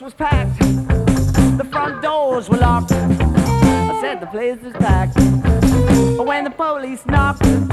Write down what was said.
was packed. The front doors were locked. I said the place is packed. When the police knocked,